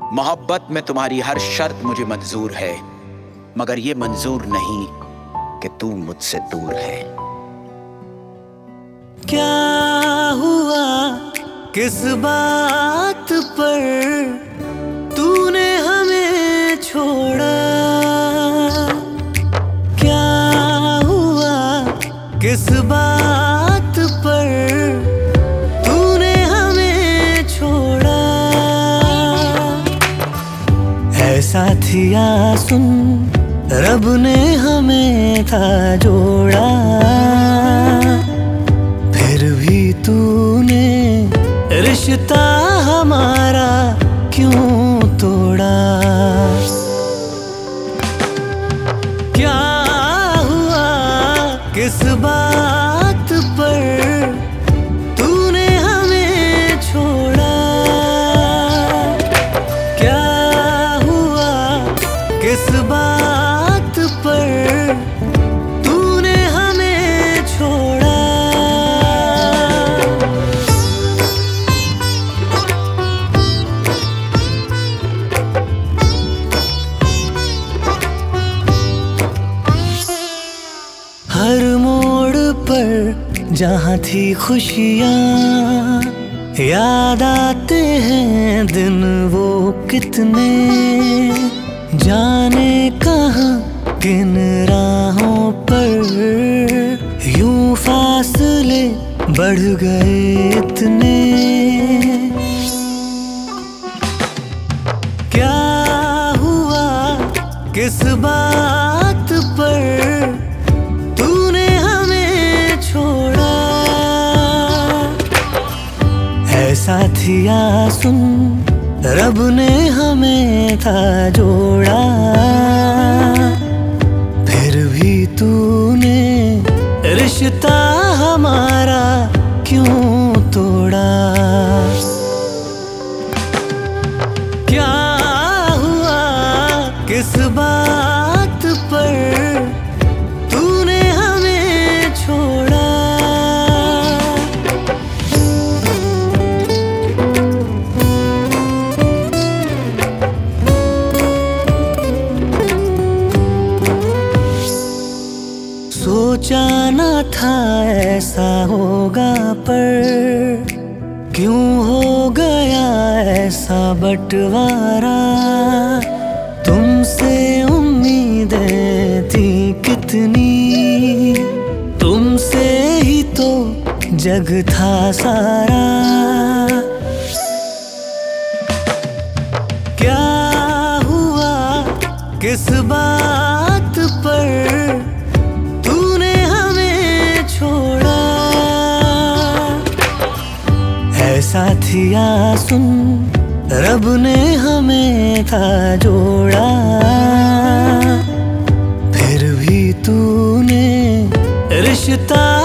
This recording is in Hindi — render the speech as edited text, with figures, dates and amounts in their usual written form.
मोहब्बत में तुम्हारी हर शर्त मुझे मंजूर है, मगर ये मंजूर नहीं कि तू मुझसे दूर है। क्या हुआ, किस बात पर तूने हमें छोड़ा? क्या हुआ, किस बात पर तूने हमें छोड़ा? ऐसा थिया सुन, रब ने हमें था जोड़ा, फिर भी तूने रिश्ता हमारा क्यों तोड़ा? क्या हुआ, किस बात पर तूने हमें छोड़ा? क्या हुआ, किस बात पर तूने हमें छोड़ा? हर मोड़ पर जहाँ थी खुशियाँ, याद आते हैं दिन वो कितने, जाने कहाँ किन राहों पर यूं फासले बढ़ गए इतने। क्या हुआ, किस बात पर तूने हमें छोड़ा? ऐसा थिया सुन, रब ने हमें था जोड़ा, फिर भी तूने रिश्ता हमारा क्यों तोड़ा? क्या हुआ, किस बात पर तूने हमें छोड़ा? सोचा न था ऐसा होगा, पर क्यों हो गया ऐसा बंटवारा? तुमसे उम्मीदें थी कितनी, तुमसे ही तो जग था सारा। क्या हुआ, किस बात पर तूने हमें छोड़ा? ऐसा थिया सुन, रब ने हमें था जोड़ा, फिर भी तूने रिश्ता